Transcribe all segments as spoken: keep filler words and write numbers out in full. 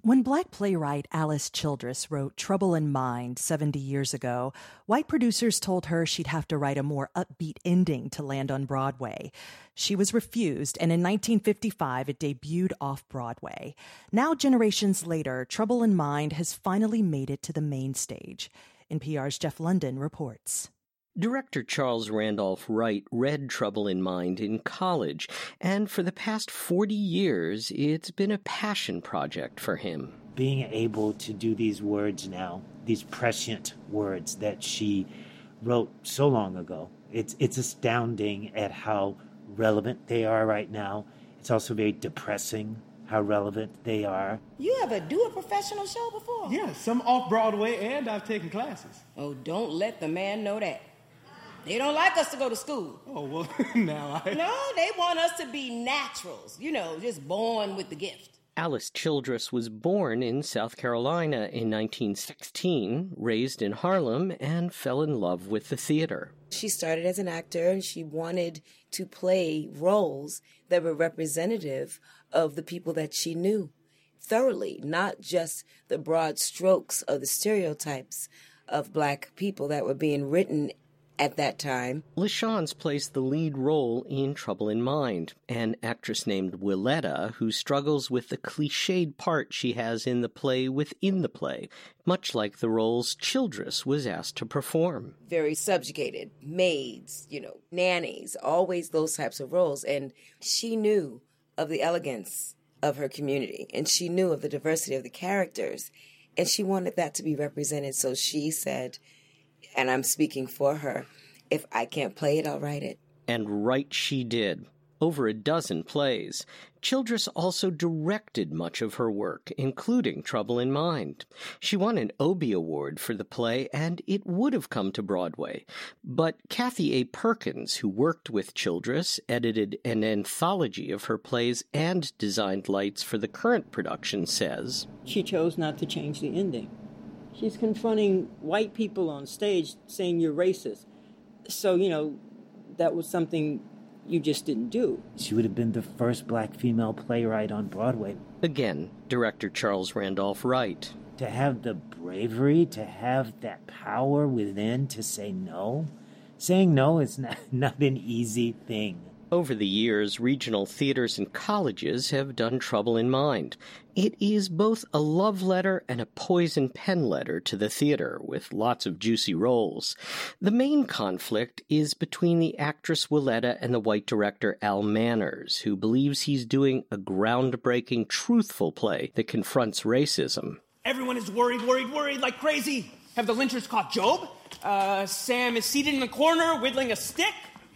When Black playwright Alice Childress wrote Trouble in Mind seventy years ago, white producers told her she'd have to write a more upbeat ending to land on Broadway. She was refused, and in nineteen fifty-five, it debuted off-Broadway. Now, generations later, Trouble in Mind has finally made it to the main stage. N P R's Jeff London reports. Director Charles Randolph Wright read Trouble in Mind in college, and for the past forty years, it's been a passion project for him. Being able to do these words now, these prescient words that she wrote so long ago, it's it's astounding at how relevant they are right now. It's also very depressing how relevant they are. You ever do a professional show before? Yeah, some off-Broadway, and I've taken classes. Oh, don't let the man know that. They don't like us to go to school. Oh, well, now I... No, they want us to be naturals, you know, just born with the gift. Alice Childress was born in South Carolina in nineteen sixteen, raised in Harlem, and fell in love with the theater. She started as an actor, and she wanted to play roles that were representative of the people that she knew thoroughly, not just the broad strokes of the stereotypes of Black people that were being written at that time. LaChanze plays the lead role in Trouble in Mind, an actress named Willetta who struggles with the cliched part she has in the play within the play, much like the roles Childress was asked to perform. Very subjugated, maids, you know, nannies, always those types of roles. And she knew of the elegance of her community, and she knew of the diversity of the characters, and she wanted that to be represented. So she said, and I'm speaking for her, if I can't play it, I'll write it. And right she did. Over a dozen plays. Childress also directed much of her work, including Trouble in Mind. She won an Obie Award for the play, and it would have come to Broadway. But Kathy A. Perkins, who worked with Childress, edited an anthology of her plays, and designed lights for the current production, says, she chose not to change the ending. She's confronting white people on stage saying you're racist. So, you know, that was something you just didn't do. She would have been the first Black female playwright on Broadway. Again, director Charles Randolph Wright. To have the bravery, to have that power within to say no. Saying no is not, not an easy thing. Over the years, regional theaters and colleges have done Trouble in Mind. It is both a love letter and a poison pen letter to the theater, with lots of juicy roles. The main conflict is between the actress Willetta and the white director Al Manners, who believes he's doing a groundbreaking, truthful play that confronts racism. Everyone is worried, worried, worried like crazy. Have the lynchers caught Job? Uh, Sam is seated in the corner, whittling a stick.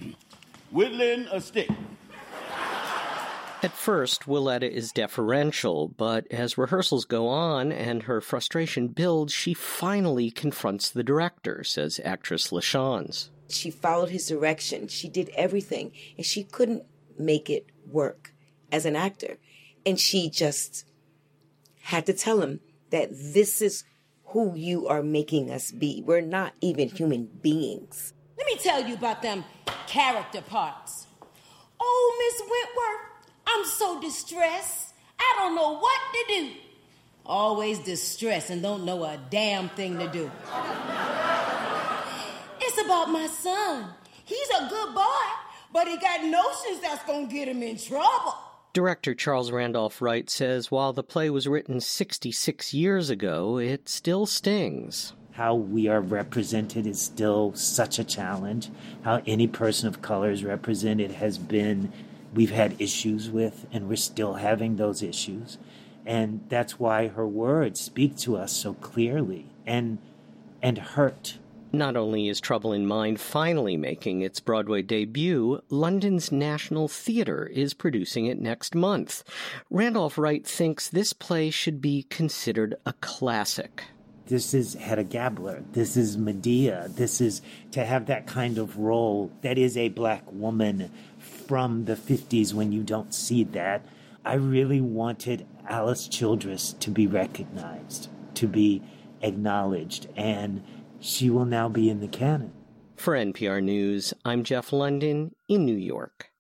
Whittling a stick. At first, Willetta is deferential, but as rehearsals go on and her frustration builds, she finally confronts the director, says actress LaChanze. She followed his direction. She did everything, and she couldn't make it work as an actor. And she just had to tell him that this is who you are making us be. We're not even human beings. Let me tell you about them character parts. Oh, Miss Wentworth, I'm so distressed. I don't know what to do. Always distressed and don't know a damn thing to do. It's about my son. He's a good boy, but he got notions that's gonna get him in trouble. Director Charles Randolph Wright says while the play was written sixty-six years ago, it still stings. How we are represented is still such a challenge. How any person of color is represented has been, we've had issues with, and we're still having those issues. And that's why her words speak to us so clearly and and hurt. Not only is Trouble in Mind finally making its Broadway debut, London's National Theatre is producing it next month. Randolph Wright thinks this play should be considered a classic. This is Hedda Gabler. This is Medea. This is to have that kind of role that is a Black woman from the fifties when you don't see that. I really wanted Alice Childress to be recognized, to be acknowledged, and she will now be in the canon. For N P R News, I'm Jeff London in New York.